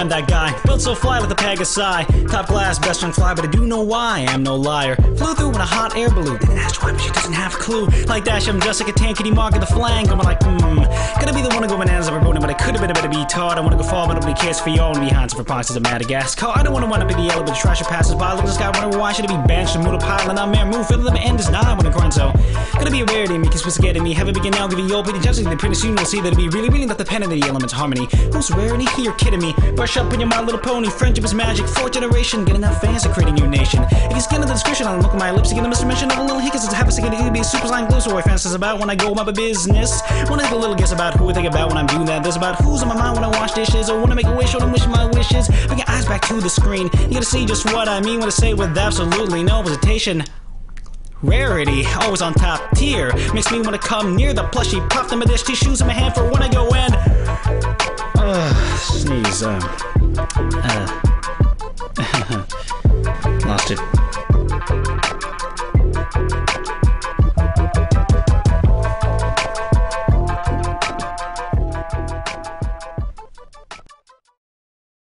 I'm that guy, built so fly like a Pegasi. Top class, best friend fly, but I do know why, I am no liar. Flew through in a hot air balloon, didn't ask why, but she doesn't have a clue. Like Dash, I'm just like a tankity mark at the flank. I'm like, Gonna be the one to go bananas over boning, but I could have been a better be taught. I wanna go far, but nobody cares for y'all. And behind some for pockets of Madagascar. I don't wanna wind up in the yellow, but the trash passes by. Look at this guy, wonder why should it be banished to move a pile? And I'm there, move, fill them, end is not. I wanna grind, so gonna be a rarity, make you supposed to get at me. Have a begin now, give you your opinion, judging the pretty soon you'll see that it'll be really not the pen of the elements harmony. Who's rarity? You're kidding me. Brush up on your My Little Pony. Friendship is magic. Fourth generation. Get enough fans to create a new nation. If you scan the description, I'll look at my lips to get a misdimension of a little hiccups. It's a half a second to be a super slime glue. So I fantasize about when I go about my business. Wanna take a little guess about who I think about when I'm doing that. There's about who's on my mind when I wash dishes. Or when I make a wish or I'm wishing my wishes. Bring your eyes back to the screen. You gotta see just what I mean when I say with absolutely no hesitation. Rarity, always on top tier. Makes me wanna come near the plushie. Pop them a dish, tissues in my hand for when I go in. Sneeze.